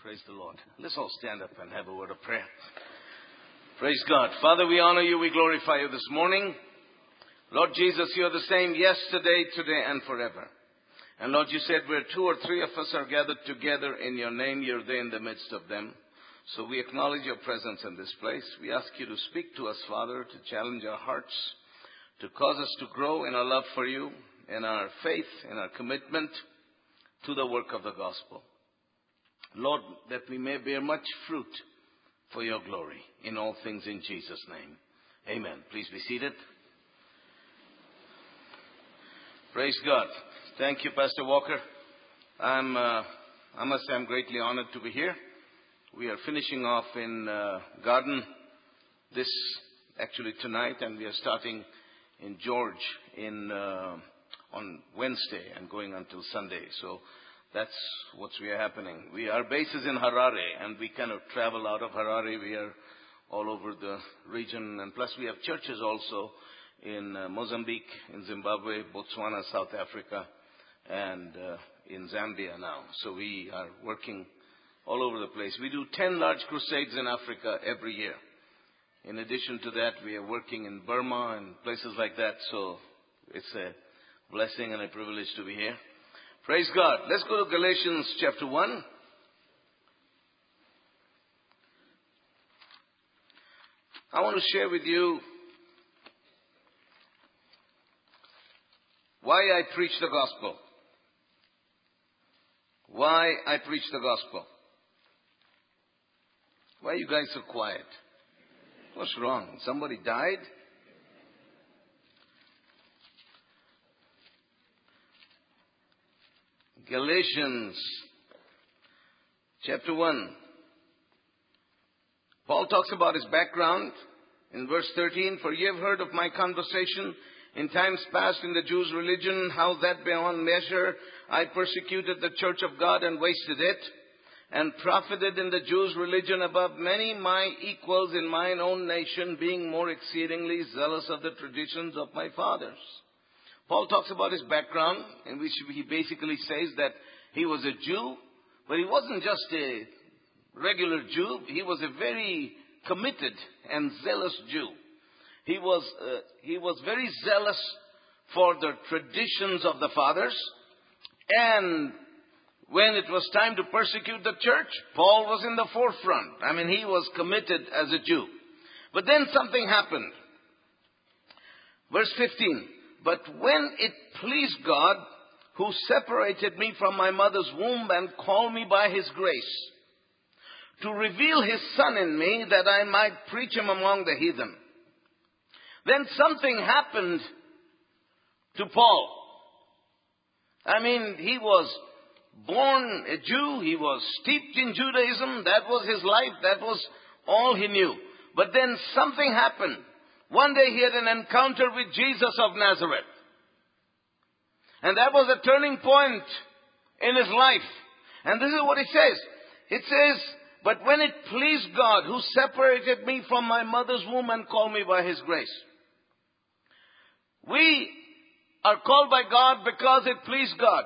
Praise the Lord. Let's all stand up and have a word of prayer. Praise God. Father, we honor you. We glorify you this morning. Lord Jesus, you are the same yesterday, today, and forever. And Lord, you said where two or three of us are gathered together in your name, you're there in the midst of them. So we acknowledge your presence in this place. We ask you to speak to us, Father, to challenge our hearts, to cause us to grow in our love for you, in our faith, in our commitment to the work of the gospel. Lord, that we may bear much fruit for your glory in all things in Jesus' name. Amen. Please be seated. Praise God. Thank you, Pastor Walker. I must say I'm greatly honored to be here. We are finishing off in Garden tonight, and we are starting in George on Wednesday and going until Sunday. So that's what's happening. Our base is in Harare, and we kind of travel out of Harare. We are all over the region, and plus we have churches also in Mozambique, in Zimbabwe, Botswana, South Africa, and in Zambia now. So we are working all over the place. We do 10 large crusades in Africa every year. In addition to that, we are working in Burma and places like that. So it's a blessing and a privilege to be here. Praise God. Let's go to Galatians chapter 1. I want to share with you why I preach the gospel. Why I preach the gospel. Why are you guys so quiet? What's wrong? Somebody died? Galatians chapter 1. Paul talks about his background in verse 13. For ye have heard of my conversation in times past in the Jews' religion, how that beyond measure I persecuted the church of God and wasted it, and profited in the Jews' religion above many my equals in mine own nation, being more exceedingly zealous of the traditions of my fathers. Paul talks about his background, in which he basically says that he was a Jew, but he wasn't just a regular Jew. He was a very committed and zealous Jew. He was very zealous for the traditions of the fathers, and when it was time to persecute the church, Paul was in the forefront. I mean, he was committed as a Jew. But then something happened. Verse 15. But when it pleased God, who separated me from my mother's womb and called me by his grace, to reveal his Son in me, that I might preach him among the heathen. Then something happened to Paul. I mean, he was born a Jew. He was steeped in Judaism. That was his life. That was all he knew. But then something happened. One day he had an encounter with Jesus of Nazareth. And that was a turning point in his life. And this is what it says. It says, but when it pleased God, who separated me from my mother's womb and called me by his grace. We are called by God because it pleased God.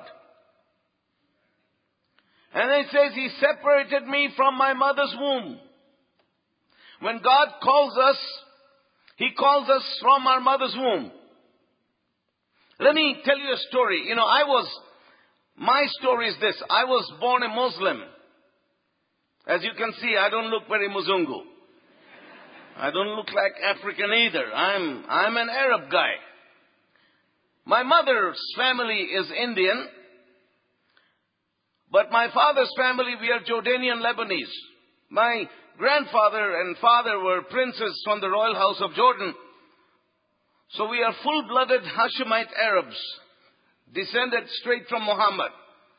And it says, he separated me from my mother's womb. When God calls us, he calls us from our mother's womb. Let me tell you a story. My story is this. I was born a Muslim. As you can see, I don't look very Muzungu. I don't look like African either. I'm an Arab guy. My mother's family is Indian. But my father's family, we are Jordanian Lebanese. My grandfather and father were princes from the royal house of Jordan. So we are full-blooded Hashemite Arabs, descended straight from Muhammad.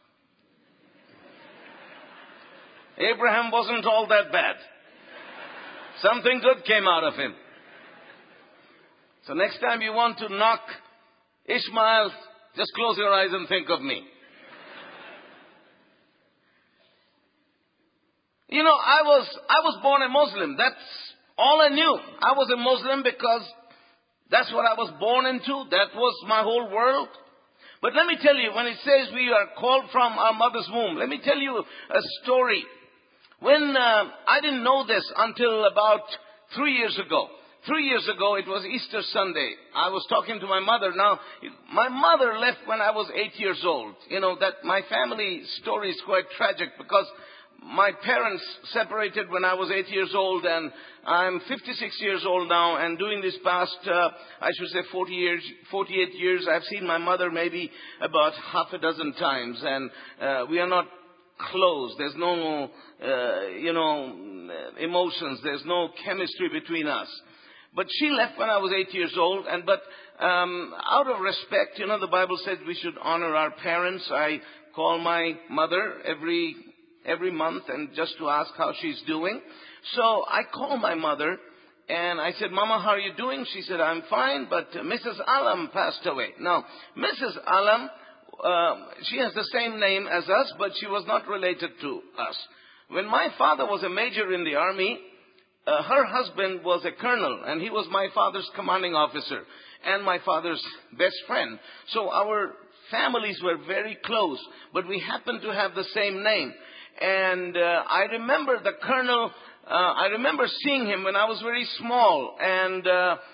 Abraham wasn't all that bad. Something good came out of him. So next time you want to knock Ishmael, just close your eyes and think of me. I was born a Muslim. That's all I knew. I was a Muslim because that's what I was born into. That was my whole world. But let me tell you, when it says we are called from our mother's womb, let me tell you a story I didn't know this until about 3 years ago. 3 years ago, it was Easter Sunday. I was talking to my mother. Now, my mother left when I was 8 years old. You know, that my family story is quite tragic because my parents separated when I was 8 years old, and I'm 56 years old now, and during this past, 48 years, I've seen my mother maybe about half a dozen times, and we are not close. There's no, emotions. There's no chemistry between us. But she left when I was 8 years old, but out of respect, the Bible said we should honor our parents. I call my mother every month and just to ask how she's doing. So I called my mother and I said, Mama, how are you doing? She said, I'm fine, but Mrs. Alam passed away. Now, Mrs. Alam, she has the same name as us, but she was not related to us. When my father was a major in the army, her husband was a colonel, and he was my father's commanding officer and my father's best friend. So our families were very close, but we happened to have the same name. And I remember the colonel, I remember seeing him when I was very small. And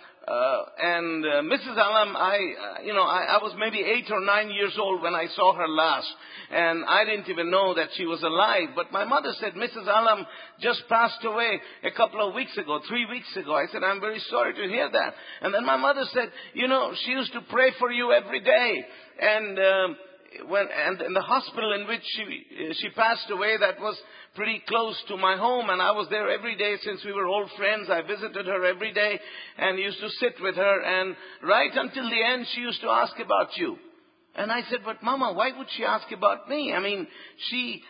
Mrs. Alam, I was maybe 8 or 9 years old when I saw her last. And I didn't even know that she was alive. But my mother said, Mrs. Alam just passed away a couple of weeks ago, 3 weeks ago. I said, I'm very sorry to hear that. And then my mother said, she used to pray for you every day. And in the hospital in which she passed away, that was pretty close to my home, and I was there every day since we were old friends. I visited her every day and used to sit with her, and right until the end she used to ask about you. And I said, but Mama, why would she ask about me? I mean, she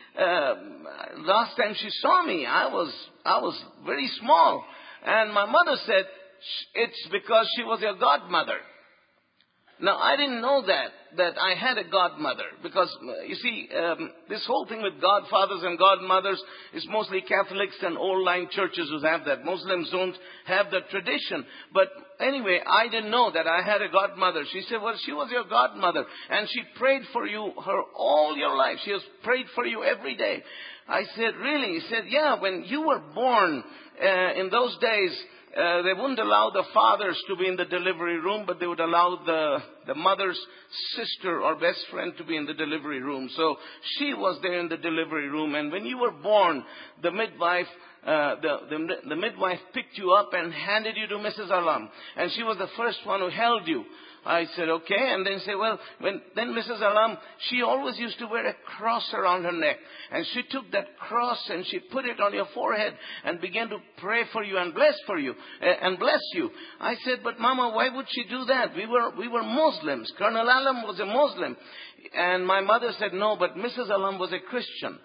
last time she saw me, I was very small. And my mother said, it's because she was your godmother. Now, I didn't know that I had a godmother, because, you see, this whole thing with godfathers and godmothers is mostly Catholics and old-line churches who have that. Muslims don't have that tradition. But anyway, I didn't know that I had a godmother. She said, well, she was your godmother, and she prayed for you all your life. She has prayed for you every day. I said, really? He said, yeah, when you were born in those days, they wouldn't allow the fathers to be in the delivery room, but they would allow the mother's sister or best friend to be in the delivery room. So she was there in the delivery room. And when you were born, the midwife the midwife picked you up and handed you to Mrs. Alam. And she was the first one who held you. I said, okay. And then say, well, then Mrs. Alam, she always used to wear a cross around her neck. And she took that cross and she put it on your forehead and began to pray for you and bless you. I said, but Mama, why would she do that? We were Muslims. Colonel Alam was a Muslim. And my mother said, no, but Mrs. Alam was a Christian.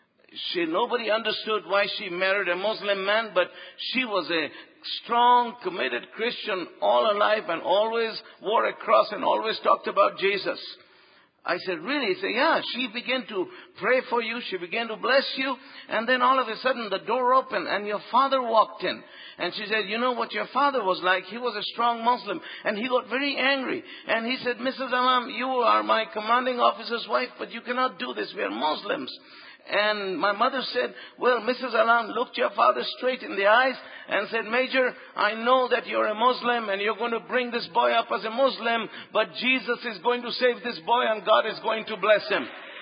Nobody understood why she married a Muslim man, but she was a strong, committed Christian all her life and always wore a cross and always talked about Jesus. I said, really? He said, yeah. She began to pray for you. She began to bless you. And then all of a sudden the door opened and your father walked in. And she said, you know what your father was like? He was a strong Muslim. And he got very angry. And he said, Mrs. Alam, you are my commanding officer's wife, but you cannot do this. We are Muslims. And my mother said, well, Mrs. Alam looked your father straight in the eyes and said, Major, I know that you're a Muslim and you're going to bring this boy up as a Muslim, but Jesus is going to save this boy and God is going to bless him.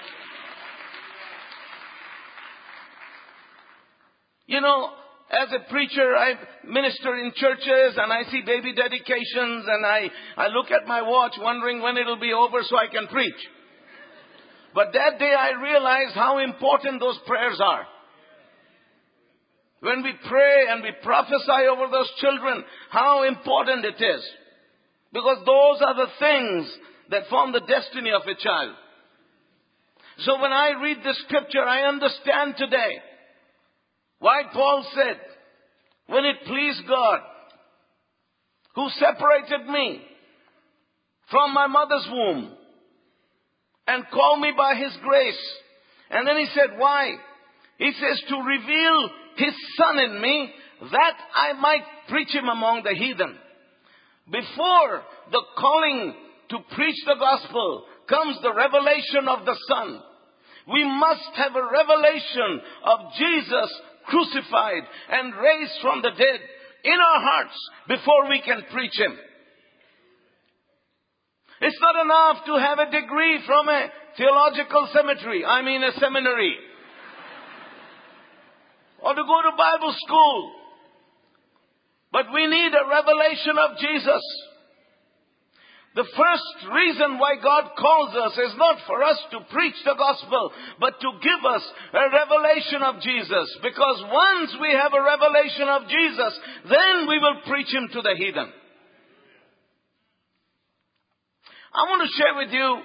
You know, as a preacher, I minister in churches and I see baby dedications and I look at my watch wondering when it'll be over so I can preach. But that day I realized how important those prayers are. When we pray and we prophesy over those children, how important it is. Because those are the things that form the destiny of a child. So when I read this scripture, I understand today why Paul said, when it pleased God, who separated me from my mother's womb, and call me by His grace. And then he said, why? He says, to reveal His Son in me, that I might preach Him among the heathen. Before the calling to preach the gospel comes the revelation of the Son. We must have a revelation of Jesus crucified and raised from the dead in our hearts before we can preach Him. It's not enough to have a degree from a theological seminary. Or to go to Bible school. But we need a revelation of Jesus. The first reason why God calls us is not for us to preach the gospel, but to give us a revelation of Jesus. Because once we have a revelation of Jesus, then we will preach Him to the heathen. I want to share with you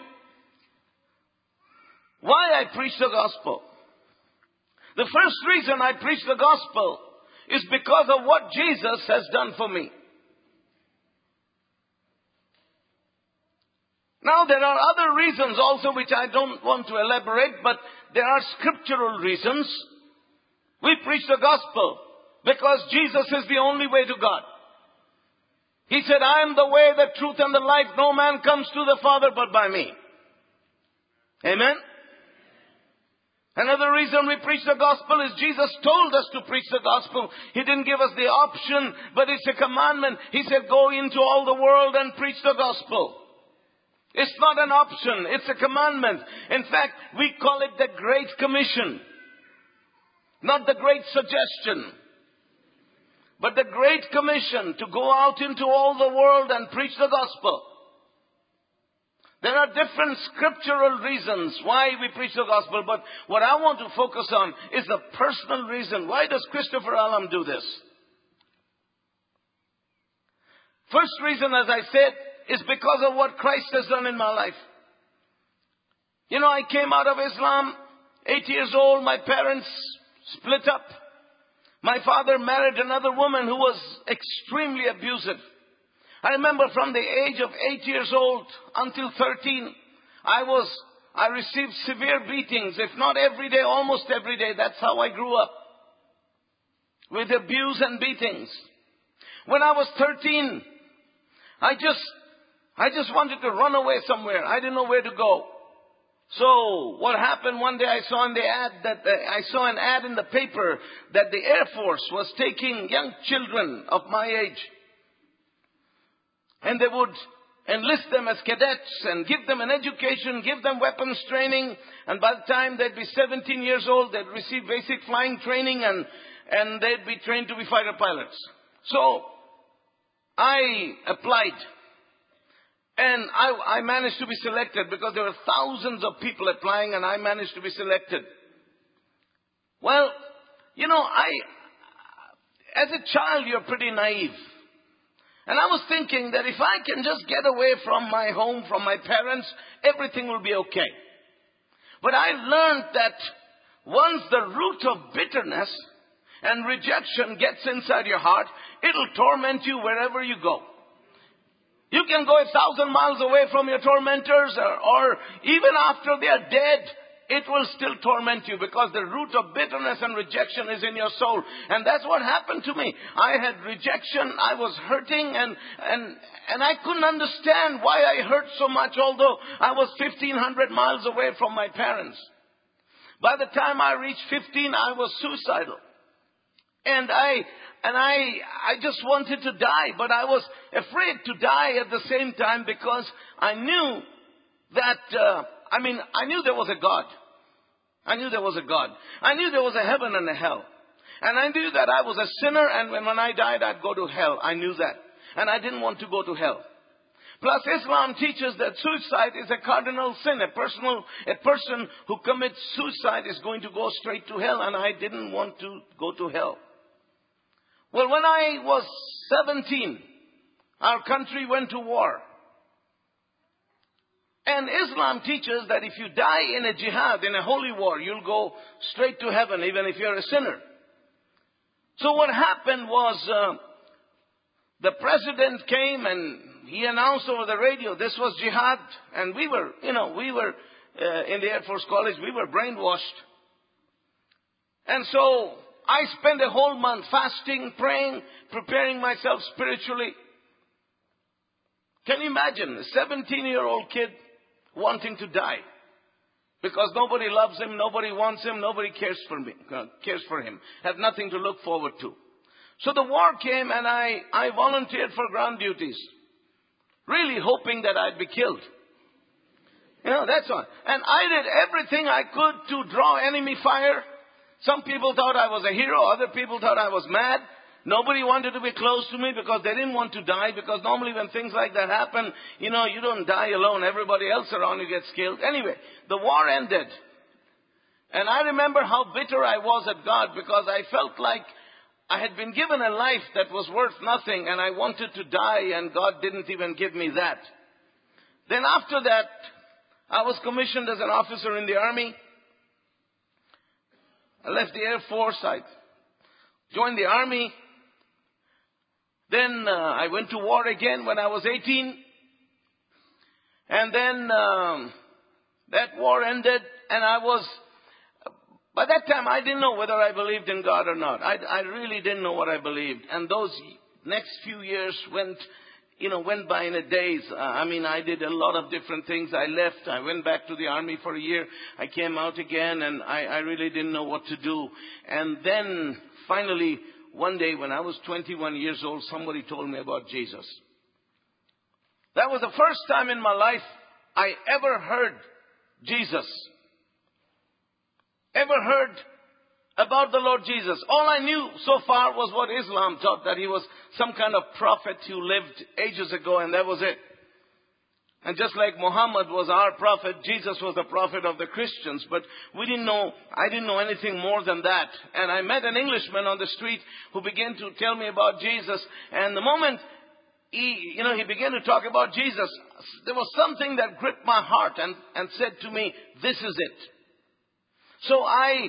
why I preach the gospel. The first reason I preach the gospel is because of what Jesus has done for me. Now, there are other reasons also which I don't want to elaborate, but there are scriptural reasons. We preach the gospel because Jesus is the only way to God. He said, I am the way, the truth, and the life. No man comes to the Father but by me. Amen? Another reason we preach the gospel is Jesus told us to preach the gospel. He didn't give us the option, but it's a commandment. He said, go into all the world and preach the gospel. It's not an option. It's a commandment. In fact, we call it the Great Commission. Not the Great Suggestion. But the Great Commission to go out into all the world and preach the gospel. There are different scriptural reasons why we preach the gospel. But what I want to focus on is the personal reason. Why does Christopher Allen do this? First reason, as I said, is because of what Christ has done in my life. You know, I came out of Islam, 8 years old. My parents split up. My father married another woman who was extremely abusive. I remember from the age of 8 years old until 13, I received severe beatings, if not every day, almost every day. That's how I grew up. With abuse and beatings. When I was 13, I just wanted to run away somewhere. I didn't know where to go. So what happened one day, I saw an ad in the paper that the Air Force was taking young children of my age. And they would enlist them as cadets and give them an education, give them weapons training. And by the time they'd be 17 years old, they'd receive basic flying training and they'd be trained to be fighter pilots. So I applied. And I managed to be selected because there were thousands of people applying and I managed to be selected. Well, you know, as a child, you're pretty naive. And I was thinking that if I can just get away from my home, from my parents, everything will be okay. But I learned that once the root of bitterness and rejection gets inside your heart, it'll torment you wherever you go. You can go 1,000 miles away from your tormentors or even after they are dead, it will still torment you because the root of bitterness and rejection is in your soul. And that's what happened to me. I had rejection. I was hurting and I couldn't understand why I hurt so much, although I was 1,500 miles away from my parents. By the time I reached 15, I was suicidal. And I just wanted to die, but I was afraid to die at the same time because I knew that, I knew there was a God. I knew there was a God. I knew there was a heaven and a hell. And I knew that I was a sinner and when I died, I'd go to hell. I knew that. And I didn't want to go to hell. Plus, Islam teaches that suicide is a cardinal sin. A person who commits suicide is going to go straight to hell, and I didn't want to go to hell. Well, when I was 17, our country went to war. And Islam teaches that if you die in a jihad, in a holy war, you'll go straight to heaven, even if you're a sinner. So what happened was, the president came and he announced over the radio, this was jihad. And we were in the Air Force College, we were brainwashed. And so I spent a whole month fasting, praying, preparing myself spiritually. Can you imagine a 17-year-old kid wanting to die? Because nobody loves him, nobody wants him, nobody cares for him. Have nothing to look forward to. So the war came and I volunteered for ground duties. Really hoping that I'd be killed. That's all. And I did everything I could to draw enemy fire. Some people thought I was a hero. Other people thought I was mad. Nobody wanted to be close to me because they didn't want to die. Because normally when things like that happen, you don't die alone. Everybody else around you gets killed. Anyway, the war ended. And I remember how bitter I was at God because I felt like I had been given a life that was worth nothing and I wanted to die and God didn't even give me that. Then after that, I was commissioned as an officer in the army. I left the Air Force. I joined the army. Then I went to war again when I was 18. And then that war ended and by that time I didn't know whether I believed in God or not. I really didn't know what I believed. And those next few years went by in a daze. I did a lot of different things. I left. I went back to the army for a year. I came out again and I really didn't know what to do. And then finally, one day when I was 21 years old, somebody told me about Jesus. That was the first time in my life I ever heard Jesus. Ever heard about the Lord Jesus. All I knew so far was what Islam taught, that he was some kind of prophet who lived ages ago, and that was it. And just like Muhammad was our prophet, Jesus was the prophet of the Christians. But I didn't know anything more than that. And I met an Englishman on the street who began to tell me about Jesus. And the moment he began to talk about Jesus, there was something that gripped my heart and said to me, this is it. So I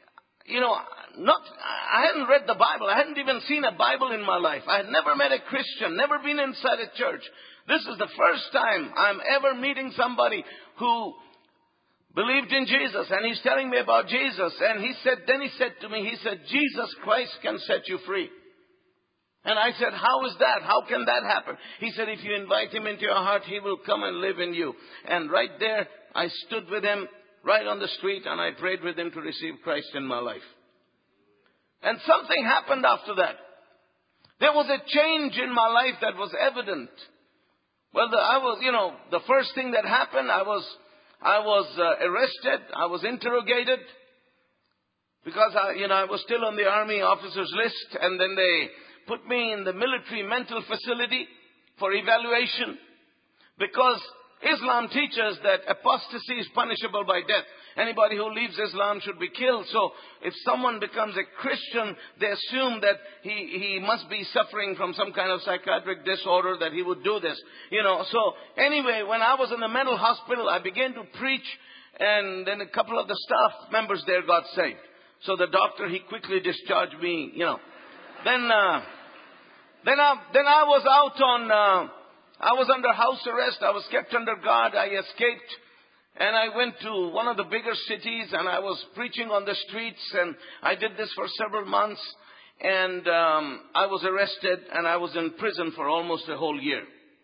hadn't read the Bible. I hadn't even seen a Bible in my life. I had never met a Christian, never been inside a church. This is the first time I'm ever meeting somebody who believed in Jesus. And he's telling me about Jesus. And he said to me, Jesus Christ can set you free. And I said, how is that? How can that happen? He said, if you invite him into your heart, he will come and live in you. And right there, I stood with him right on the street and I prayed with him to receive Christ in my life. And something happened after that. There was a change in my life that was evident. Well, the first thing that happened, I was arrested. I was interrogated because I was still on the army officers list, and then they put me in the military mental facility for evaluation because Islam teaches that apostasy is punishable by death. Anybody who leaves Islam should be killed. So if someone becomes a Christian, they assume that he must be suffering from some kind of psychiatric disorder that he would do this. So anyway, when I was in the mental hospital, I began to preach, and then a couple of the staff members there got saved. So the doctor, he quickly discharged me, Then I was I was under house arrest. I was kept under guard. I escaped. And I went to one of the bigger cities and I was preaching on the streets. And I did this for several months. And I was arrested and I was in prison for almost a whole year.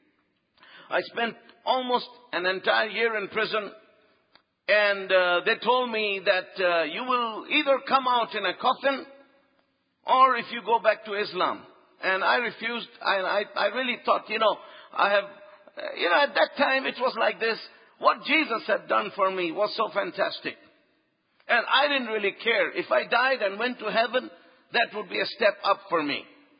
I spent almost an entire year in prison. And they told me that you will either come out in a coffin or if you go back to Islam. And I refused. I really thought, at that time it was like this. What Jesus had done for me was so fantastic. And I didn't really care. If I died and went to heaven, that would be a step up for me.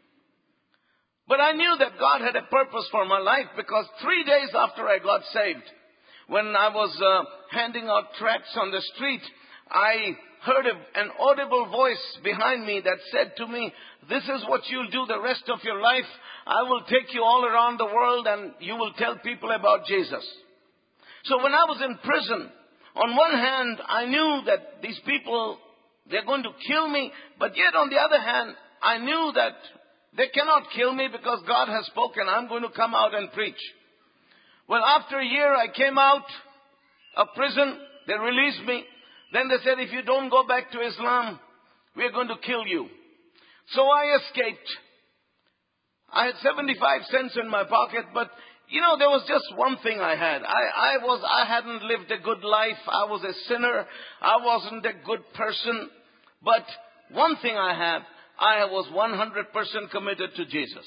But I knew that God had a purpose for my life because 3 days after I got saved, when I was handing out tracts on the street, I heard an audible voice behind me that said to me, this is what you'll do the rest of your life. I will take you all around the world and you will tell people about Jesus. So when I was in prison, on one hand, I knew that these people, they're going to kill me. But yet on the other hand, I knew that they cannot kill me because God has spoken. I'm going to come out and preach. Well, after a year, I came out of prison. They released me. Then they said, if you don't go back to Islam, we're going to kill you. So I escaped. I had 75 cents in my pocket, but there was just one thing I had. I hadn't lived a good life. I was a sinner. I wasn't a good person. But one thing I had, I was 100% committed to Jesus.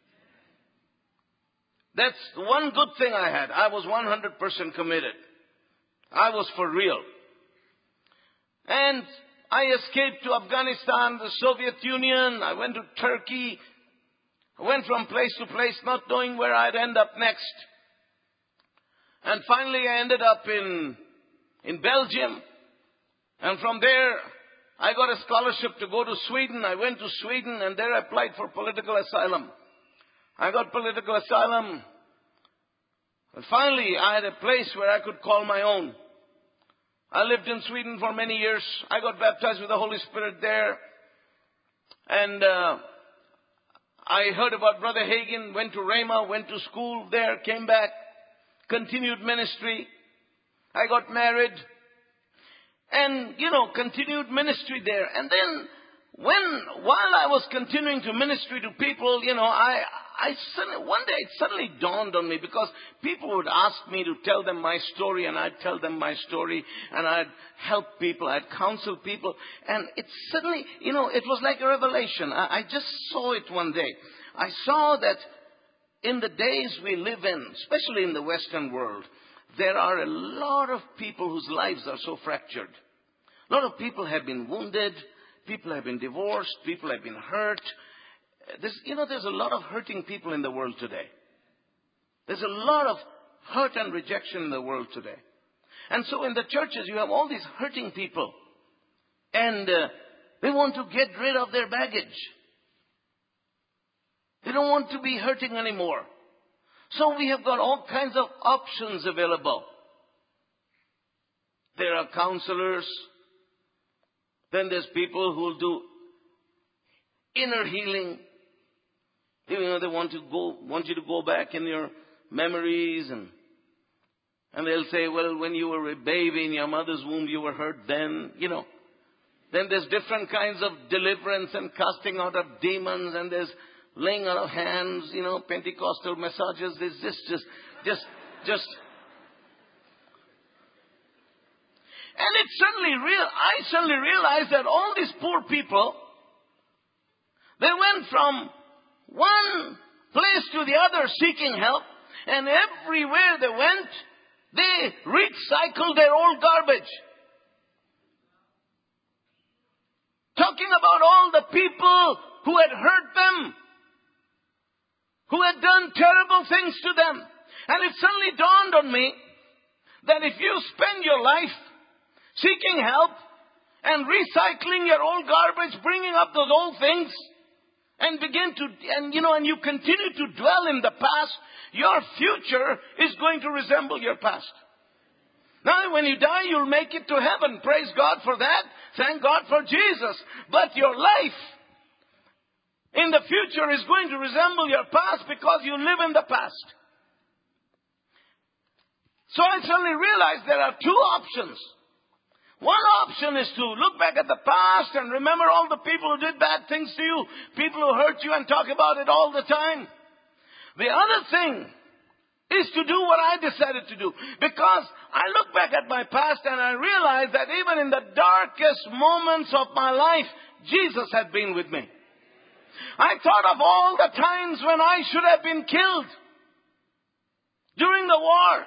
That's one good thing I had. I was 100% committed. I was for real. And I escaped to Afghanistan, the Soviet Union. I went to Turkey. I went from place to place, not knowing where I'd end up next. And finally I ended up in Belgium. And from there, I got a scholarship to go to Sweden. I went to Sweden and there I applied for political asylum. I got political asylum. And finally, I had a place where I could call my own. I lived in Sweden for many years. I got baptized with the Holy Spirit there. And I heard about Brother Hagin, went to Rhema, went to school there, came back, continued ministry. I got married. And, continued ministry there. And then, while I was continuing to ministry to people, one day it suddenly dawned on me, because people would ask me to tell them my story, and I'd tell them my story, and I'd help people, I'd counsel people, and it suddenly, it was like a revelation. I just saw it one day. I saw that in the days we live in, especially in the Western world, there are a lot of people whose lives are so fractured. A lot of people have been wounded, people have been divorced, people have been hurt. There's a lot of hurting people in the world today. There's a lot of hurt and rejection in the world today. And so in the churches, you have all these hurting people. And they want to get rid of their baggage. They don't want to be hurting anymore. So we have got all kinds of options available. There are counselors. Then there's people who will do inner healing. They want you to go back in your memories, and they'll say, well, when you were a baby in your mother's womb, you were hurt then. Then there's different kinds of deliverance and casting out of demons, and there's laying out of hands, Pentecostal massages. There's just. And I suddenly realized that all these poor people, they went from one place to the other seeking help, and everywhere they went, they recycled their old garbage. Talking about all the people who had hurt them, who had done terrible things to them. And it suddenly dawned on me that if you spend your life seeking help and recycling your old garbage, bringing up those old things, and you continue to dwell in the past, your future is going to resemble your past. Now, when you die, you'll make it to heaven. Praise God for that. Thank God for Jesus. But your life in the future is going to resemble your past because you live in the past. So I suddenly realized there are two options. One option is to look back at the past and remember all the people who did bad things to you, people who hurt you, and talk about it all the time. The other thing is to do what I decided to do. Because I look back at my past and I realize that even in the darkest moments of my life, Jesus had been with me. I thought of all the times when I should have been killed during the war.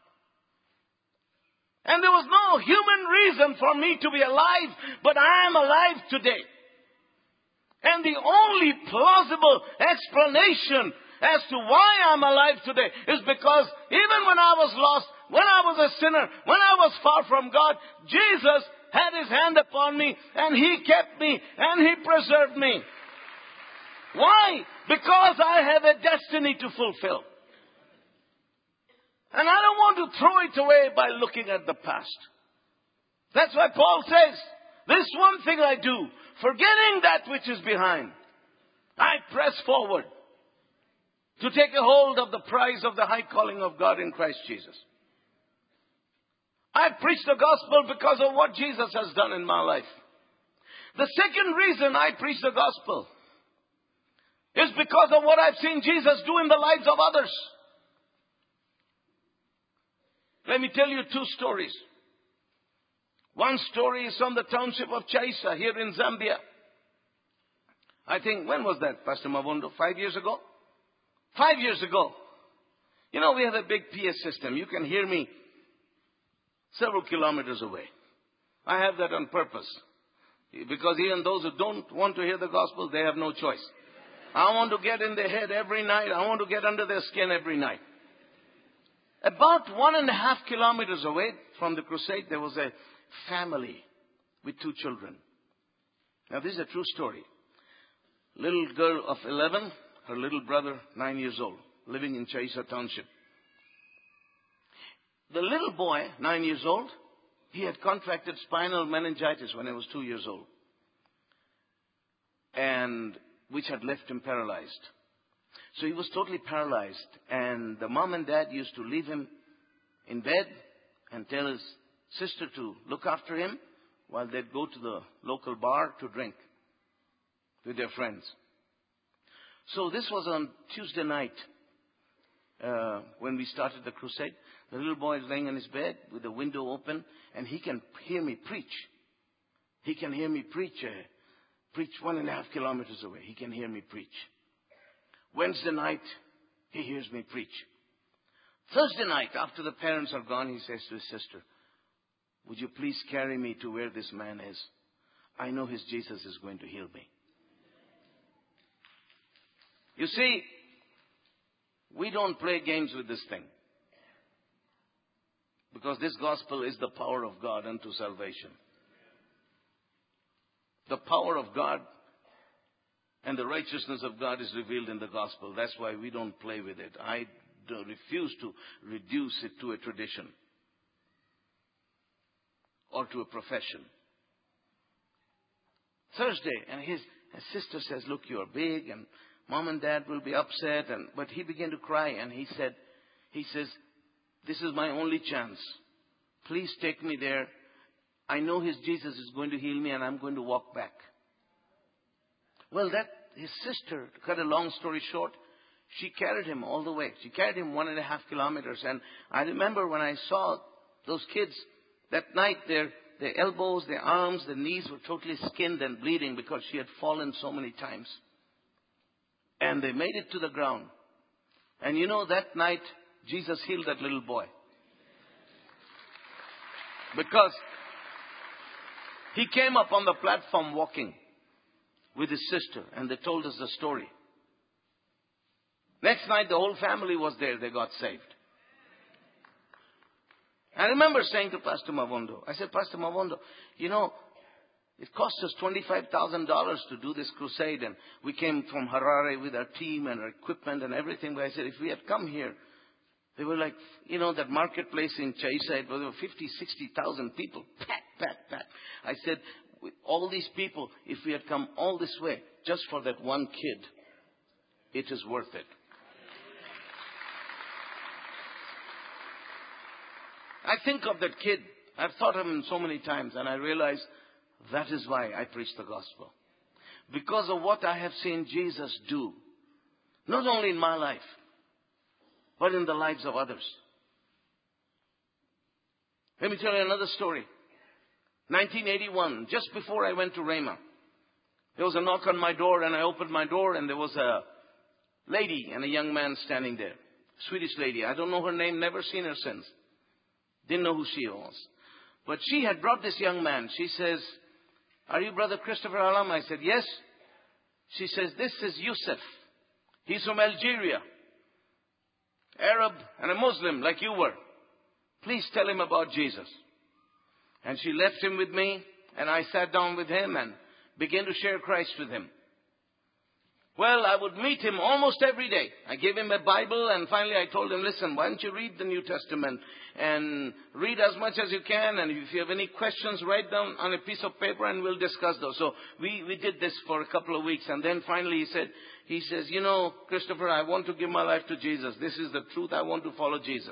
And there was no human reason for me to be alive, but I am alive today. And the only plausible explanation as to why I'm alive today is because even when I was lost, when I was a sinner, when I was far from God, Jesus had His hand upon me and He kept me and He preserved me. Why? Because I have a destiny to fulfill. And I don't want to throw it away by looking at the past. That's why Paul says, this one thing I do, forgetting that which is behind, I press forward to take a hold of the prize of the high calling of God in Christ Jesus. I preach the gospel because of what Jesus has done in my life. The second reason I preach the gospel It's because of what I've seen Jesus do in the lives of others. Let me tell you two stories. One story is from the township of Chaisa here in Zambia. I think, when was that, Pastor Mavundo? 5 years ago? 5 years ago. You know, we have a big PA system. You can hear me several kilometers away. I have that on purpose. Because even those who don't want to hear the gospel, they have no choice. I want to get in their head every night. I want to get under their skin every night. About 1.5 kilometers away from the crusade, there was a family with 2 children. Now, this is a true story. Little girl of 11, her little brother 9 years old, living in Chaisa Township. The little boy, 9 years old, he had contracted spinal meningitis when he was 2 years old, and which had left him paralyzed. So he was totally paralyzed, and the mom and dad used to leave him in bed and tell his sister to look after him while they'd go to the local bar to drink with their friends. So this was on Tuesday night when we started the crusade. The little boy is laying in his bed with the window open, and he can hear me preach. He can hear me preach 1.5 kilometers away. He can hear me preach. Wednesday night, he hears me preach. Thursday night, after the parents are gone, he says to his sister, "Would you please carry me to where this man is? I know his Jesus is going to heal me." You see, we don't play games with this thing. Because this gospel is the power of God unto salvation. The power of God and the righteousness of God is revealed in the gospel. That's why we don't play with it. I refuse to reduce it to a tradition or to a profession. Thursday, and his sister says, "Look, you are big, and mom and dad will be upset." But he began to cry, and he says, "This is my only chance. Please take me there. I know his Jesus is going to heal me, and I'm going to walk back." Well, his sister, to cut a long story short, she carried him all the way. She carried him 1.5 kilometers. And I remember when I saw those kids that night, their elbows, their arms, their knees were totally skinned and bleeding because she had fallen so many times. And they made it to the ground. And you know, that night, Jesus healed that little boy. Because he came up on the platform walking with his sister, and they told us the story. Next night, the whole family was there. They got saved. I remember saying to Pastor Mavundo, I said, "Pastor Mavundo, you know, it cost us $25,000 to do this crusade, and we came from Harare with our team and our equipment and everything." But I said, if we had come here, they were like, you know, that marketplace in Chaisa, it was 50,000-60,000 people. Packed. I said, with all these people, if we had come all this way just for that one kid, it is worth it. I think of that kid. I've thought of him so many times, and I realize that is why I preach the gospel. Because of what I have seen Jesus do, not only in my life, but in the lives of others. Let me tell you another story. 1981, just before I went to Rhema, there was a knock on my door, and I opened my door, and there was a lady and a young man standing there. Swedish lady. I don't know her name, never seen her since. Didn't know who she was. But she had brought this young man. She says, "Are you Brother Christopher Alam?" I said, "Yes." She says, "This is Yusuf. He's from Algeria. Arab and a Muslim like you were. Please tell him about Jesus." And she left him with me, and I sat down with him and began to share Christ with him. Well, I would meet him almost every day. I gave him a Bible, and finally I told him, "Listen, why don't you read the New Testament and read as much as you can, and if you have any questions, write down on a piece of paper and we'll discuss those." So we did this for a couple of weeks, and then finally he says, "You know, Christopher, I want to give my life to Jesus. This is the truth. I want to follow Jesus."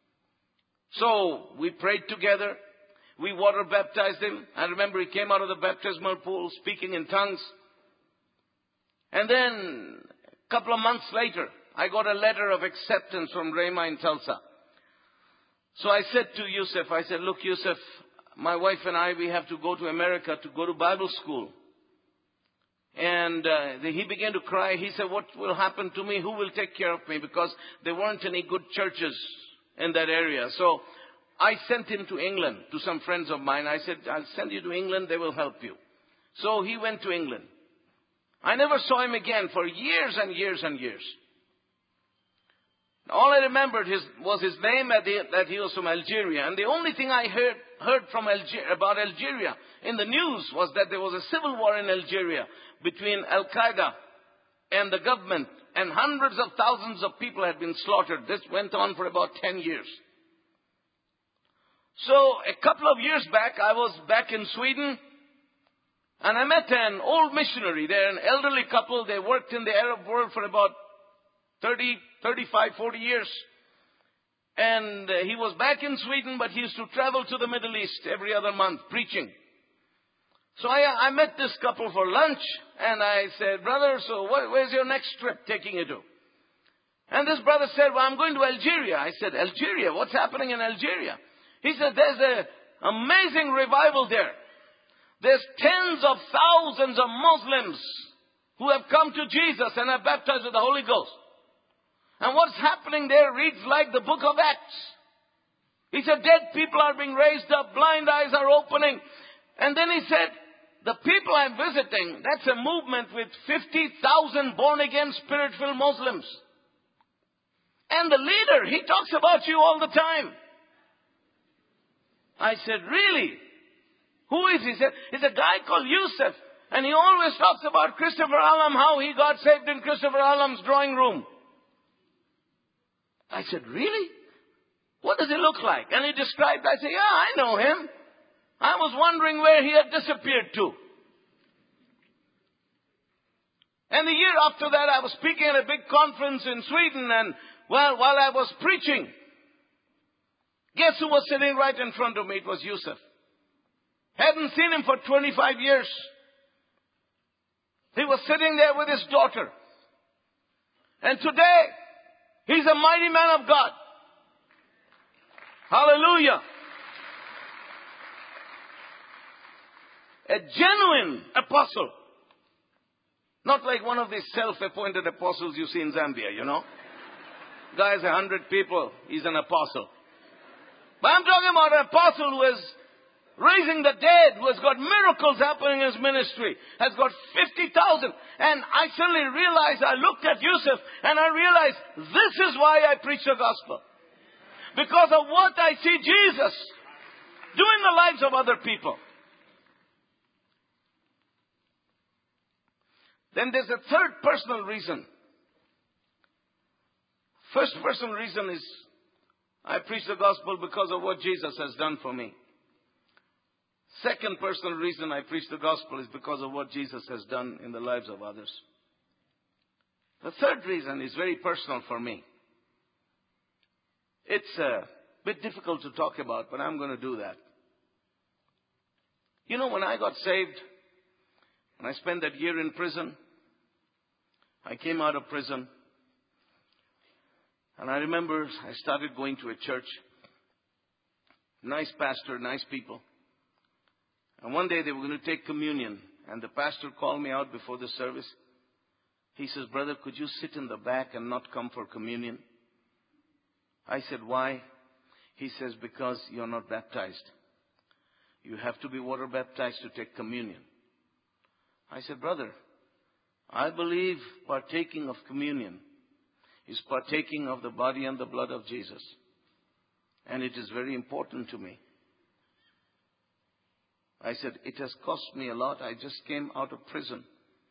So we prayed together. We water baptized him. I remember he came out of the baptismal pool speaking in tongues. And then couple of months later, I got a letter of acceptance from Rhema in Tulsa. So I said to Yusuf, I said, look, Yusuf, my wife and I, we have to go to America to go to Bible school. And he began to cry. He said, what will happen to me? Who will take care of me? Because there weren't any good churches in that area. So I sent him to England to some friends of mine. I said, I'll send you to England. They will help you. So he went to England. I never saw him again for years and years and years. All I remembered was his name, that he was from Algeria. And the only thing I heard from about Algeria in the news was that there was a civil war in Algeria between Al-Qaeda and the government. And hundreds of thousands of people had been slaughtered. This went on for about 10 years. So a couple of years back, I was back in Sweden. And I met an old missionary. They're an elderly couple. They worked in the Arab world for about 35, 40 years. And he was back in Sweden, but he used to travel to the Middle East every other month preaching. So I met this couple for lunch, and I said, brother, so where's your next trip taking you to? And this brother said, well, I'm going to Algeria. I said, Algeria? What's happening in Algeria? He said, there's an amazing revival there. There's tens of thousands of Muslims who have come to Jesus and are baptized with the Holy Ghost. And what's happening there reads like the book of Acts. He said, dead people are being raised up, blind eyes are opening. And then he said, the people I'm visiting, that's a movement with 50,000 born-again, spirit-filled Muslims. And the leader, he talks about you all the time. I said, really? Who is he? He said, it's a guy called Yusuf. And he always talks about Christopher Alam, how he got saved in Christopher Alam's drawing room. I said, really? What does he look like? And he described, I said, yeah, I know him. I was wondering where he had disappeared to. And the year after that, I was speaking at a big conference in Sweden, and while I was preaching, guess who was sitting right in front of me? It was Yusuf. Hadn't seen him for 25 years. He was sitting there with his daughter. And today, he's a mighty man of God. Hallelujah. A genuine apostle. Not like one of these self-appointed apostles you see in Zambia, you know. Guy's 100 people. He's an apostle. But I'm talking about an apostle who is raising the dead, who has got miracles happening in his ministry, has got 50,000. And I suddenly realized, I looked at Yusuf and I realized, this is why I preach the gospel. Because of what I see Jesus do in the lives of other people. Then there's a third personal reason. First personal reason is, I preach the gospel because of what Jesus has done for me. Second personal reason I preach the gospel is because of what Jesus has done in the lives of others. The third reason is very personal for me. It's a bit difficult to talk about, but I'm going to do that. You know, when I got saved, when I spent that year in prison, I came out of prison, and I remember I started going to a church. Nice pastor, nice people. And one day they were going to take communion. And the pastor called me out before the service. He says, brother, could you sit in the back and not come for communion? I said, why? He says, because you're not baptized. You have to be water baptized to take communion. I said, brother, I believe partaking of communion is partaking of the body and the blood of Jesus. And it is very important to me. I said, it has cost me a lot. I just came out of prison.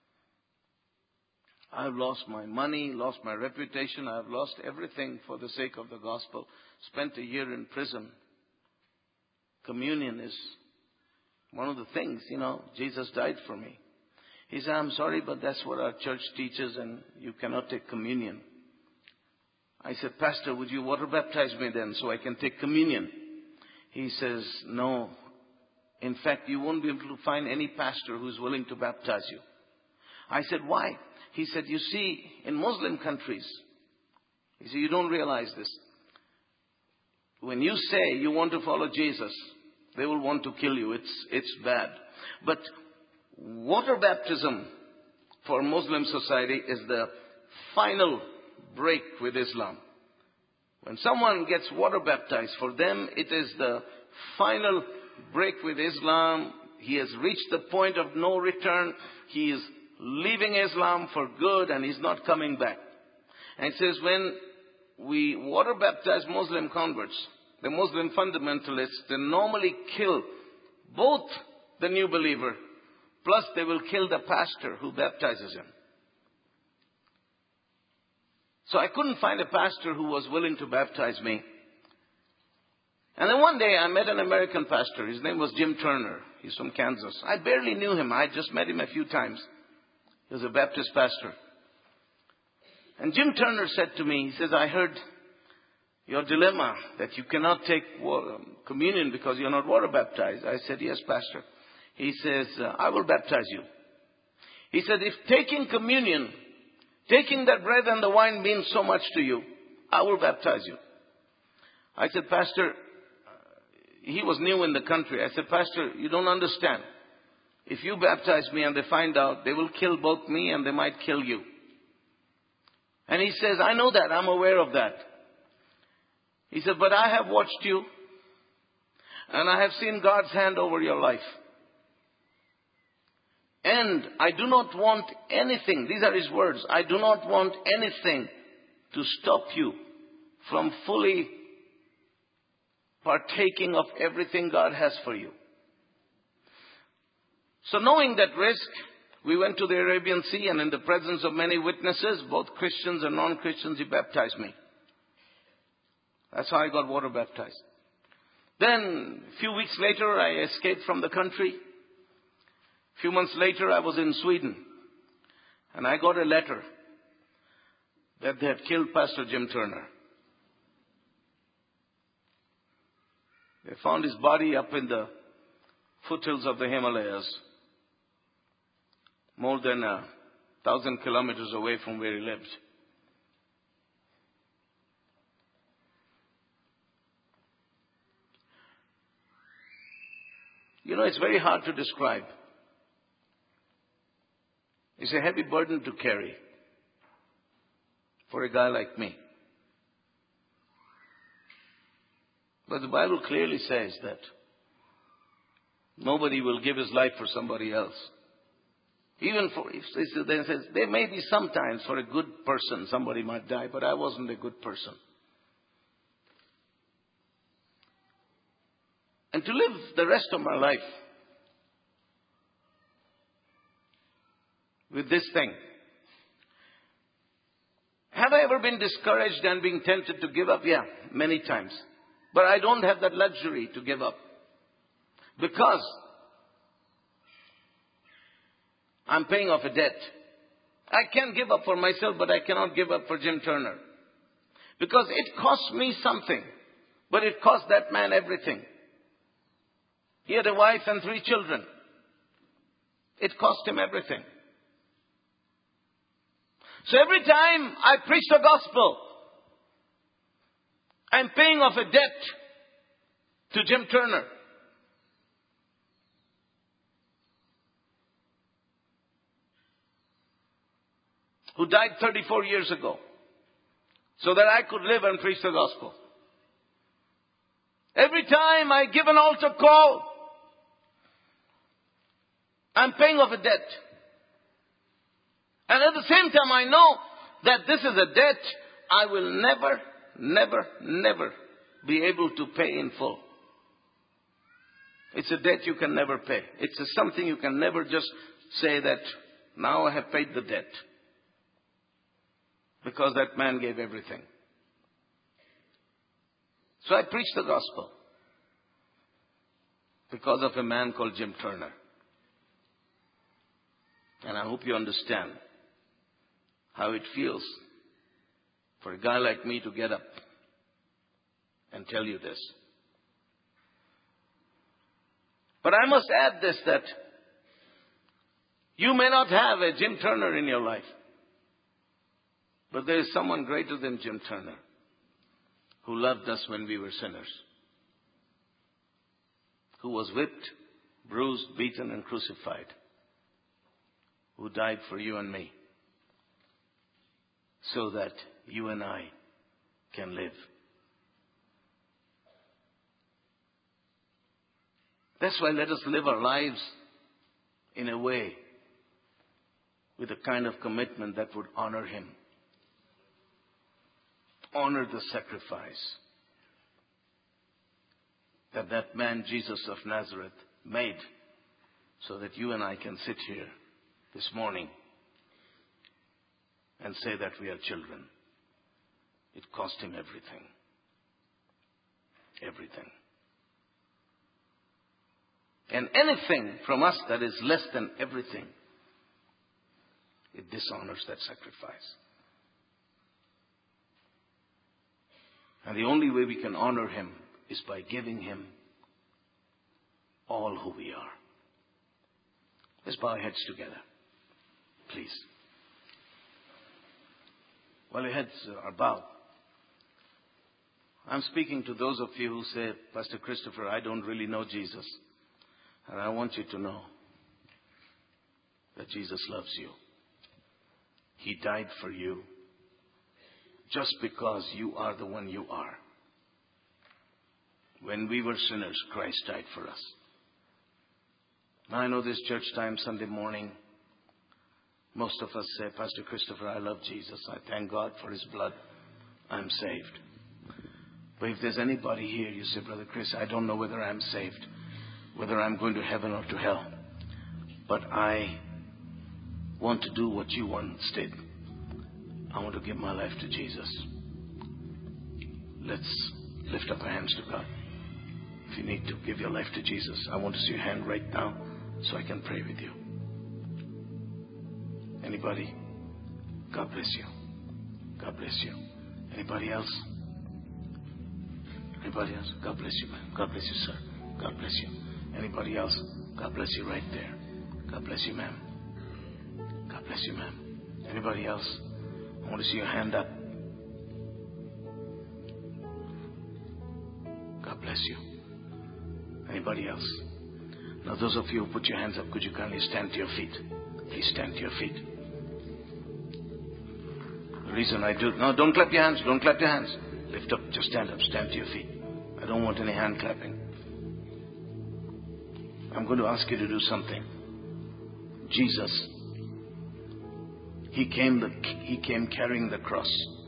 I've lost my money, lost my reputation. I've lost everything for the sake of the gospel. Spent a year in prison. Communion is one of the things, you know, Jesus died for me. He said, I'm sorry, but that's what our church teaches and you cannot take communion. I said, Pastor, would you water baptize me then so I can take communion? He says, no. In fact, you won't be able to find any pastor who's willing to baptize you. I said, why? He said, you see, in Muslim countries, he said, you don't realize this. When you say you want to follow Jesus, they will want to kill you. It's bad. But water baptism for Muslim society is the final break with Islam. When someone gets water baptized, for them it is the final break with Islam. He has reached the point of no return. He is leaving Islam for good and he's not coming back. And it says when we water baptize Muslim converts, the Muslim fundamentalists, they normally kill both the new believer, plus they will kill the pastor who baptizes him. So I couldn't find a pastor who was willing to baptize me. And then one day I met an American pastor. His name was Jim Turner. He's from Kansas. I barely knew him. I just met him a few times. He was a Baptist pastor. And Jim Turner said to me, he says, I heard your dilemma that you cannot take communion because you're not water baptized. I said, yes, pastor. He says, I will baptize you. He said, if taking communion, taking that bread and the wine means so much to you, I will baptize you. I said, pastor, he was new in the country. I said, pastor, you don't understand. If you baptize me and they find out, they will kill both me and they might kill you. And he says, I know that. I'm aware of that. He said, but I have watched you and I have seen God's hand over your life. And I do not want anything, these are his words, I do not want anything to stop you from fully partaking of everything God has for you. So knowing that risk, we went to the Arabian Sea and in the presence of many witnesses, both Christians and non-Christians, he baptized me. That's how I got water baptized. Then, a few weeks later, I escaped from the country. A few months later, I was in Sweden. And I got a letter that they had killed Pastor Jim Turner. They found his body up in the foothills of the Himalayas, more than 1,000 kilometers away from where he lived. You know, it's very hard to describe. It's a heavy burden to carry for a guy like me. But the Bible clearly says that nobody will give his life for somebody else. Even for, it says, there may be sometimes for a good person somebody might die, but I wasn't a good person. And to live the rest of my life with this thing. Have I ever been discouraged and being tempted to give up? Yeah, many times. But I don't have that luxury to give up. Because I'm paying off a debt. I can give up for myself, but I cannot give up for Jim Turner. Because it cost me something. But it cost that man everything. He had a wife and 3 children. It cost him everything. So every time I preach the gospel, I'm paying off a debt to Jim Turner. Who died 34 years ago, so that I could live and preach the gospel. Every time I give an altar call, I'm paying off a debt. And at the same time, I know that this is a debt I will never be able to pay in full. It's a debt you can never pay. It's something you can never just say that now I have paid the debt. Because that man gave everything. So I preach the gospel because of a man called Jim Turner. And I hope you understand how it feels for a guy like me to get up and tell you this. But I must add this, that You may not have a Jim Turner in your life, but there is someone greater than Jim Turner who loved us when we were sinners, who was whipped, bruised, beaten, and crucified, who died for you and me so that you and I can live. That's why let us live our lives in a way with a kind of commitment that would honor Him. Honor the sacrifice that man Jesus of Nazareth made so that you and I can sit here this morning and say that we are children. It cost Him everything. Everything. And anything from us that is less than everything, it dishonors that sacrifice. And the only way we can honor Him is by giving Him all who we are. Let's bow our heads together, please. While your heads are bowed, I'm speaking to those of you who say, Pastor Christopher, I don't really know Jesus. And I want you to know that Jesus loves you. He died for you just because you are the one you are. When we were sinners, Christ died for us. Now I know this church time, Sunday morning, most of us say, Pastor Christopher, I love Jesus. I thank God for His blood. I'm saved. But if there's anybody here, you say, Brother Chris, I don't know whether I'm saved, whether I'm going to heaven or to hell. But I want to do what you once did. I want to give my life to Jesus. Let's lift up our hands to God. If you need to give your life to Jesus, I want to see your hand right now so I can pray with you. Anybody? God bless you. God bless you. Anybody else? Anybody else? God bless you, man. God bless you, sir. God bless you. Anybody else? God bless you right there. God bless you, ma'am. God bless you, ma'am. Anybody else? I want to see your hand up. God bless you. Anybody else? Now those of you who put your hands up, could you kindly stand to your feet? Please stand to your feet. The reason I do... No, don't clap your hands. Don't clap your hands. Lift up. Just stand up. Stand to your feet. I don't want any hand clapping. I'm going to ask you to do something. Jesus, He came carrying the cross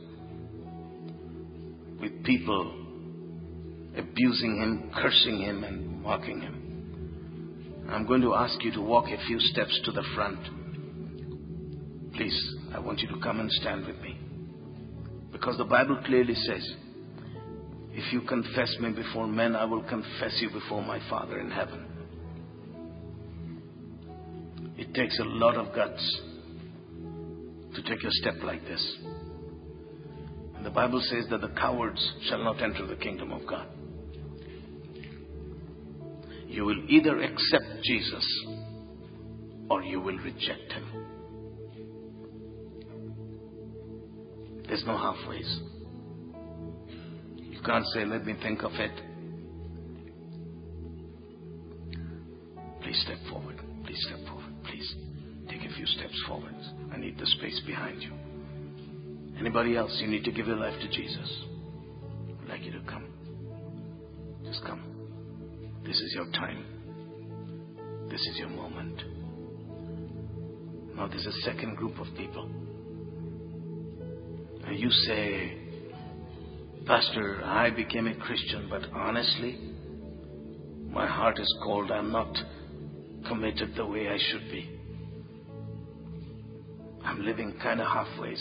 with people abusing Him, cursing Him, and mocking Him. I'm going to ask you to walk a few steps to the front. Please, I want you to come and stand with me. Because the Bible clearly says, if you confess me before men, I will confess you before my Father in heaven. It takes a lot of guts to take a step like this. And the Bible says that the cowards shall not enter the kingdom of God. You will either accept Jesus or you will reject Him. There's no halfways. You can't say, let me think of it. Please step forward. Please step forward. Please take a few steps forward. I need the space behind you. Anybody else, you need to give your life to Jesus. I'd like you to come. Just come. This is your time. This is your moment. Now there's a second group of people. Now you say, Pastor, I became a Christian, but honestly, my heart is cold. I'm not committed the way I should be. I'm living kind of halfways.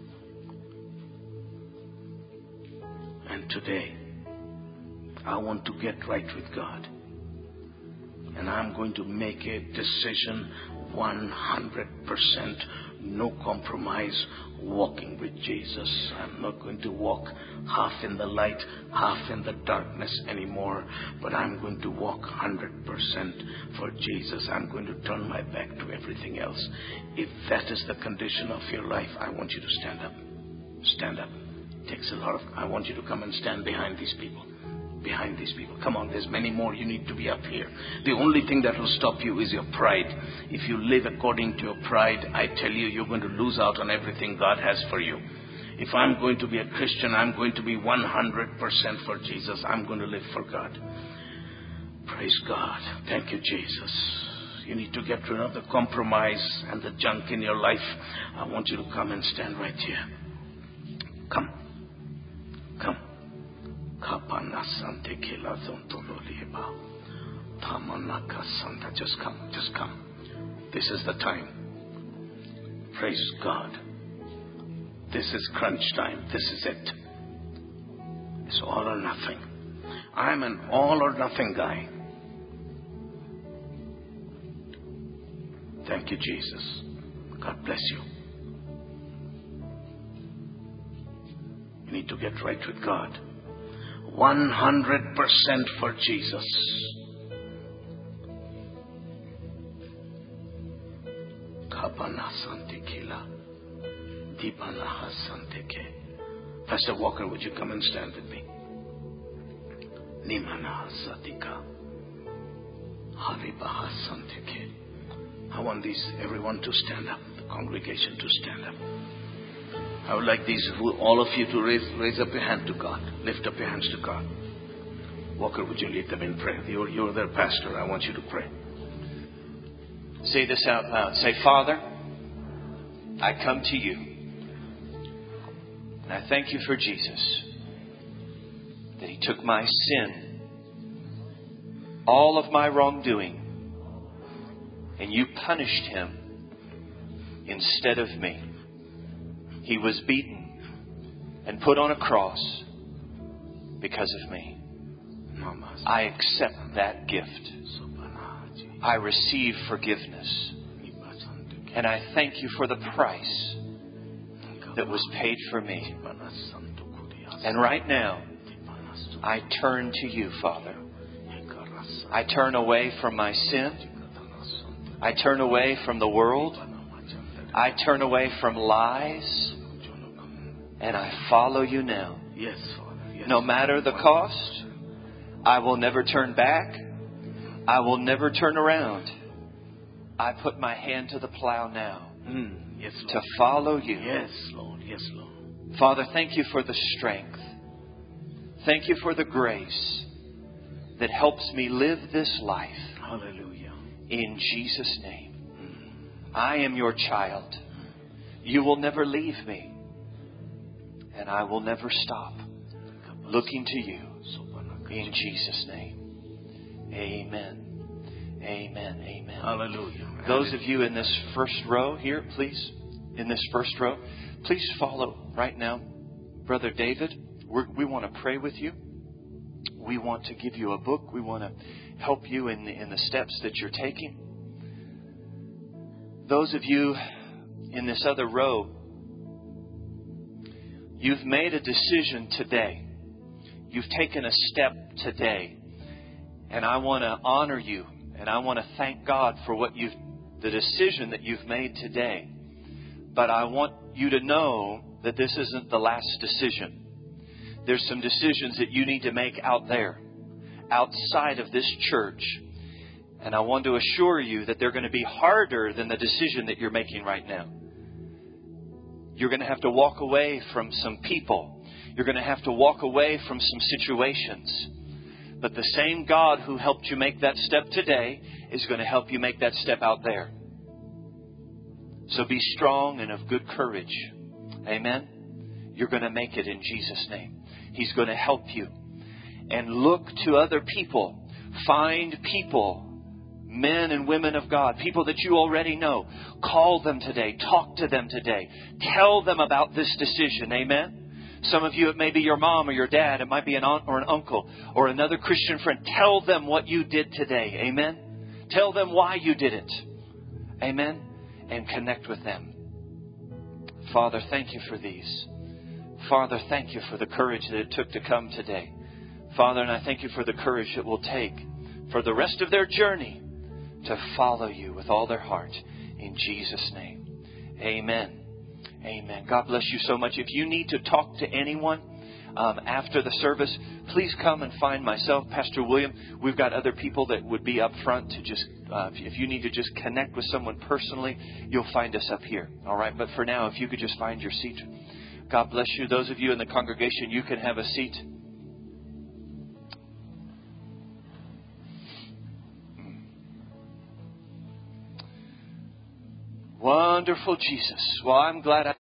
And today, I want to get right with God. And I'm going to make a decision 100% No compromise. Walking with Jesus. I'm not going to walk half in the light, half in the darkness anymore, but I'm going to walk 100% for Jesus. I'm going to turn my back to everything else. If that is the condition of your life, I want you to stand up. Stand up. It takes a lot of... I want you to come and stand behind these people. Behind these people. Come on, there's many more. You need to be up here. The only thing that will stop you is your pride. If you live according to your pride, I tell you, you're going to lose out on everything God has for you. If I'm going to be a Christian, I'm going to be 100% for Jesus. I'm going to live for God. Praise God. Thank you, Jesus. You need to get rid of the compromise and the junk in your life. I want you to come and stand right here. Come. Come. Just come. Just come. This is the time. Praise God. This is crunch time. This is it. It's all or nothing. I'm an all or nothing guy. Thank you, Jesus. God bless you. You need to get right with God. 100% for Jesus. Pastor Walker, would you come and stand with me? I want everyone to stand up, the congregation to stand up. I would like all of you to raise up your hand to God. Lift up your hands to God. Walker, would you lead them in prayer? You're their pastor. I want you to pray. Say this out loud. Say, Father, I come to you. And I thank you for Jesus. That He took my sin, all of my wrongdoing, and you punished Him instead of me. He was beaten and put on a cross because of me. I accept that gift. I receive forgiveness. And I thank you for the price that was paid for me. And right now, I turn to you, Father. I turn away from my sin. I turn away from the world. I turn away from lies. And I follow you now. Yes, Father. Yes. No matter the cost, I will never turn back. I will never turn around. I put my hand to the plow now. Yes, Lord. To follow you. Yes, Lord. Yes, Lord. Father, thank you for the strength. Thank you for the grace that helps me live this life. Hallelujah. In Jesus' name. I am your child. You will never leave me. And I will never stop looking to you. In Jesus' name. Amen. Amen. Amen. Hallelujah. Those of you in this first row here, please, in this first row, please follow right now Brother David. We want to pray with you. We want to give you a book. We want to help you in the steps that you're taking. Those of you in this other row, you've made a decision today. You've taken a step today. And I want to honor you. And I want to thank God for the decision that you've made today. But I want you to know that this isn't the last decision. There's some decisions that you need to make out there, outside of this church. And I want to assure you that they're going to be harder than the decision that you're making right now. You're going to have to walk away from some people. You're going to have to walk away from some situations. But the same God who helped you make that step today is going to help you make that step out there. So be strong and of good courage. Amen. You're going to make it in Jesus' name. He's going to help you. And look to other people. Find people, men and women of God, people that you already know. Call them today. Talk to them today. Tell them about this decision. Amen. Some of you, it may be your mom or your dad. It might be an aunt or an uncle or another Christian friend. Tell them what you did today. Amen. Tell them why you did it. Amen. And connect with them. Father, thank you for these. Father, thank you for the courage that it took to come today. Father, and I thank you for the courage it will take for the rest of their journey to follow you with all their heart. In Jesus' name. Amen. Amen. God bless you so much. If you need to talk to anyone after the service, please come and find myself, Pastor William. We've got other people that would be up front to just, if you need to just connect with someone personally, you'll find us up here. All right. But for now, if you could just find your seat. God bless you. Those of you in the congregation, you can have a seat. Wonderful Jesus. Well, I'm glad